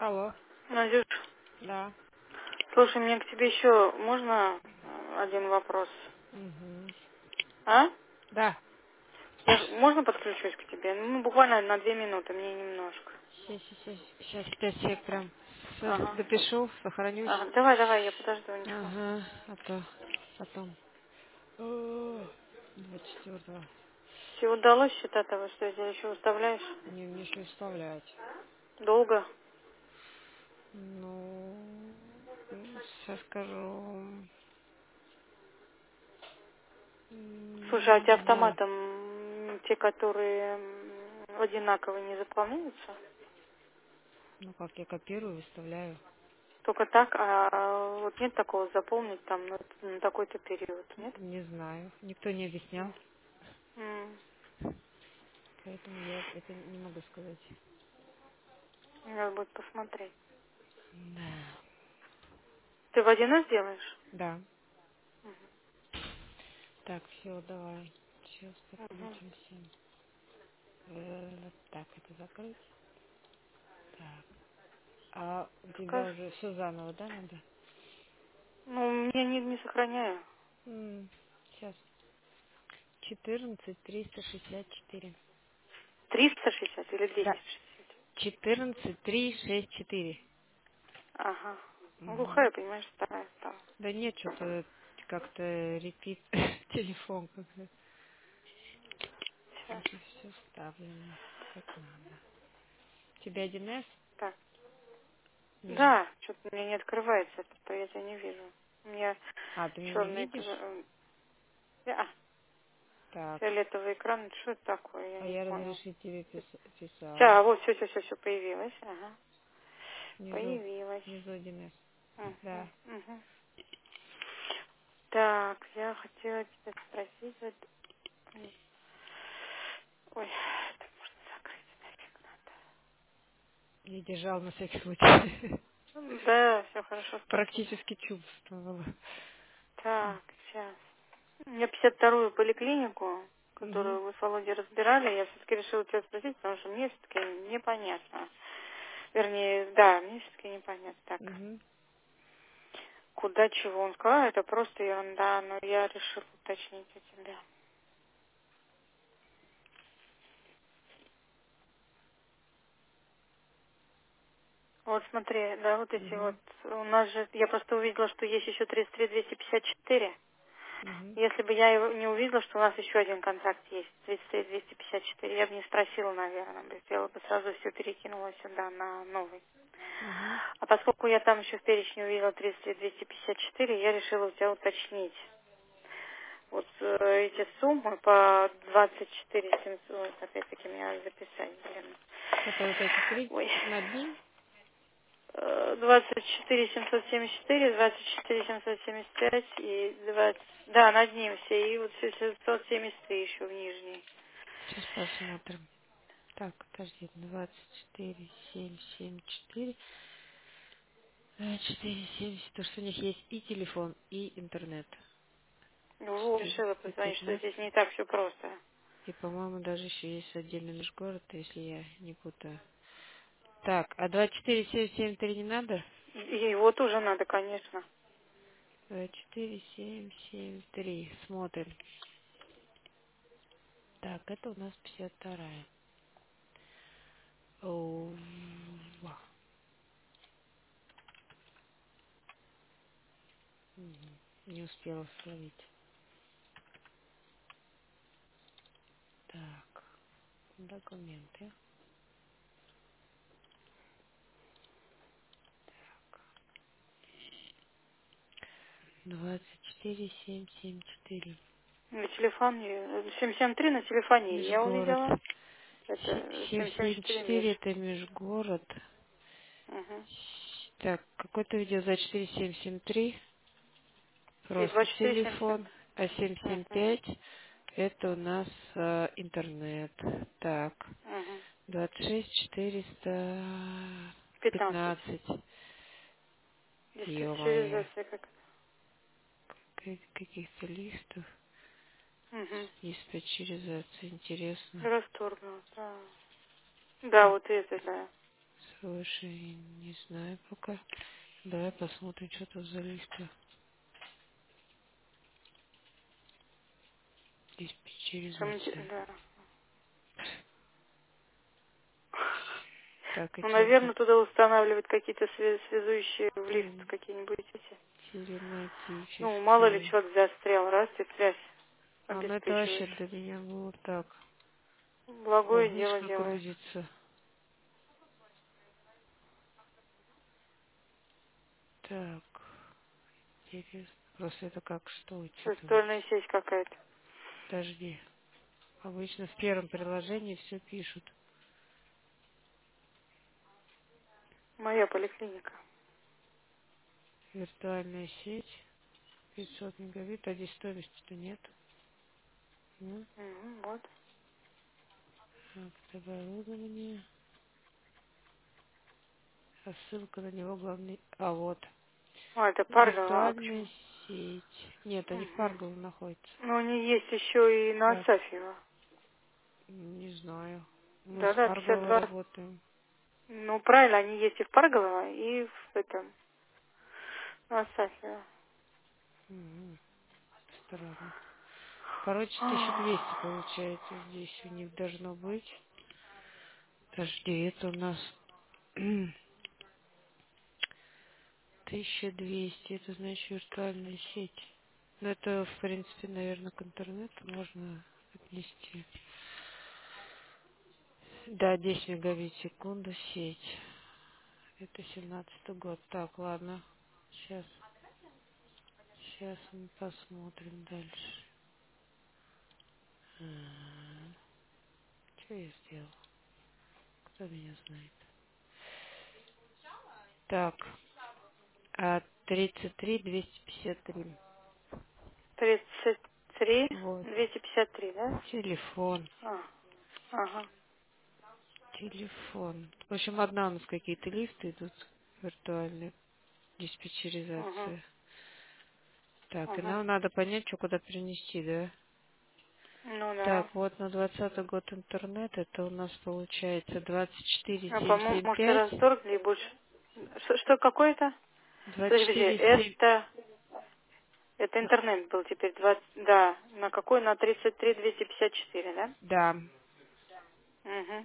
Алло. Надюш, Да. слушай, мне к тебе еще можно один вопрос? Угу. А? Да. Можно подключусь к тебе? Ну, буквально на 2 минуты, мне немножко. Сейчас 5 сек прям Ага. допишу, сохранюсь. Ага. Давай, я подожду, ничего. Ага, а то потом. 24-го. Тебе удалось считать того, что я тебе еще выставляешь? Не, мне еще вставлять. Долго? Ну, сейчас скажу. Слушай, а у тебя Да. автоматом те, которые одинаковые, не заполняются? Ну как, я копирую, выставляю. Только так, а вот нет такого заполнить там на такой-то период, нет? Не знаю. Никто не объяснял, М. поэтому я это не могу сказать. Надо будет посмотреть. Да. Ты в 1С делаешь? Да. Так, все, давай. Сейчас Угу. подключимся. Так, это закрыть. Так. А у тебя Какая? уже все заново, да, надо? Ну, я не сохраняю. Сейчас. 14364. 360 или Да. 260? 14364. Ага. Ну, Угу. глухая, понимаешь, старая стала. Да нет, что-то как-то репит телефон как-то. Сейчас. Вроде все вставлено как надо. У тебя 1С Так. вижу. Да, что-то у меня не открывается, то я тебя не вижу. У меня А, ты меня не черный, видишь? Так. фиолетовый экран. Что это такое? Я А не я понял. разрешитель писала. Сейчас, вот, все появилось. Ага. Внизу. Появилось. Внизу 1С. Угу, Да. угу. Так, я хотела тебя спросить. Вот... Ой, это можно закрыть нафиг Я держал на всякий случай. надо. Да, все хорошо, спасибо. Практически чувствовала. Так, сейчас. Я 52-ю поликлинику, Угу. которую вы с Володей разбирали, я все-таки решила тебя спросить, потому что мне все-таки непонятно. Вернее, да, мне все-таки непонятно. Так, Угу. куда чего? Он сказал, это просто ерунда, но я решила уточнить у тебя. Вот смотри, да, вот эти вот, Угу. у нас же, я просто увидела, что есть еще 33-254. Угу. Если бы я его не увидела, что у нас еще один контракт есть, 33-254, я бы не спросила, наверное, бы сделала бы сразу все перекинула сюда на новый. Угу. А поскольку я там еще в перечне увидела 33-254, я решила у тебя уточнить. Вот эти суммы по 24 700, опять-таки мне надо записать, блин. Это вот эти три Ой. над ним? 24 774, 24 775 и 20... Да, над ним все. И вот 773 еще в нижней. Сейчас посмотрим. Так, подожди. 24, 7, 7, 4. 4, 70. То, что у них есть и телефон, и интернет. Ну, решила позвонить, что 415. здесь не так все просто. И, по-моему, даже еще есть отдельный межгород, если я не путаю. Так, а 24773 не надо? И его тоже надо, конечно. 24773. Смотрим. Так, это у нас 52-я. Оу, не успела словить. Так, документы. 24774. На телефоне, 773 на телефоне я Межгород. увидела. Это 774 774 это межгород. Угу. Так, какое-то видео за 4773. И Просто 24 700. телефон. А Угу. 775 это у нас интернет. Так, Угу. 26 15. 415. Ё-моё. Диспетчеризация как. Каких-то листов. Угу. Диспетчеризация. Интересно. Расторгнул, да. Да, вот это, да. Слушай, не знаю пока. Давай посмотрим, что тут за лифты. Диспетчеризация. Да. Так, и Ну, что наверное, тут? туда устанавливать какие-то связующие в лифт Тел- какие-нибудь эти. Ну, мало ли Телематические. человек застрял, раз и связь А, ну это вообще обеспечиваешь. для меня было так. О, Благое видишь, дело как делаешь. грузится. Так, интересно. Просто это как, что учитывать? Шестольная сеть какая-то. Подожди. Обычно в первом приложении все пишут. Моя поликлиника. Виртуальная сеть. 500 мегабит. А здесь стоимости-то нет. Ну, Мгм, вот. акт оборудования. А ссылка на него главный. А вот. А, это Паргова, а почему? Виртуальная сеть. Нет, они в Мгм. Паргово находятся. Ну, они есть еще и на Так, Асафьево. не знаю. Мы с Да-да, Паргово 52. работаем. Ну, правильно, они есть и в Паргово, и в этом, на Асафьево. М, Странно. Короче, 1200 получается здесь у них должно быть. Подожди, это у нас 1200. Это значит виртуальная сеть. Ну, это, в принципе, наверное, к интернету можно отнести. Да, 10 мегабит в секунду сеть. Это 17-й год. Так, ладно. Сейчас мы посмотрим дальше. Что я сделал? Кто меня знает? Так, 33 253. 33, Вот. 253, да? Телефон. А, ага. Телефон. В общем, одна у нас какие-то лифты идут виртуальные. Угу, Диспетчеризация. Так, и угу. нам надо понять, что куда перенести, да? Ну да. Так, вот на 20-й год интернет, это у нас получается А, по-моему, может, и 24775. расторгли и больше. Что какое-то? Подожди, 247. это интернет был теперь 20, да. На какой? На 33 254, да? Да. Угу,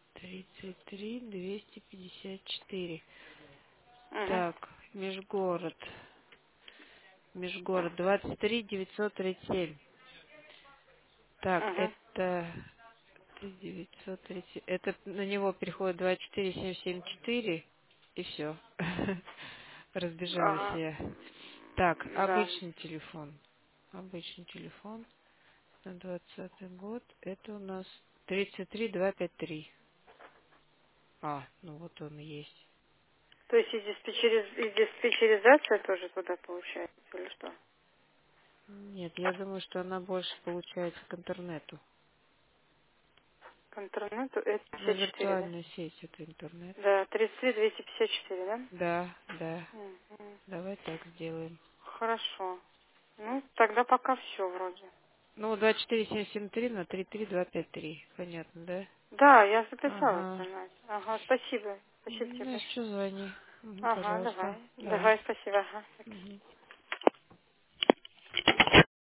33 254. угу, Так, межгород. Межгород 23 937. Так, угу. это 930. Это на него переходит 24774 и все. Разбежалась Ага, я. Так, да. обычный телефон. Обычный телефон на 20-й год. Это у нас 33253. А, ну вот он и есть. То есть и диспетчеризация тоже туда получается, или что? Нет, я думаю, что она больше получается к интернету. К интернету это Ну, 54, да? виртуальная сеть это интернет. Да, 33 254, да? Да, да. Мгм. Давай так сделаем. Хорошо. Ну, тогда пока все вроде. Ну, 24773 на 33253. Понятно, да? Да, я записала Ага. это, Надя. Ага, спасибо. Спасибо тебе Ну, большое. еще звони. Мгм, Ага, пожалуйста. давай. Да. Давай, спасибо. Ага. Мгм.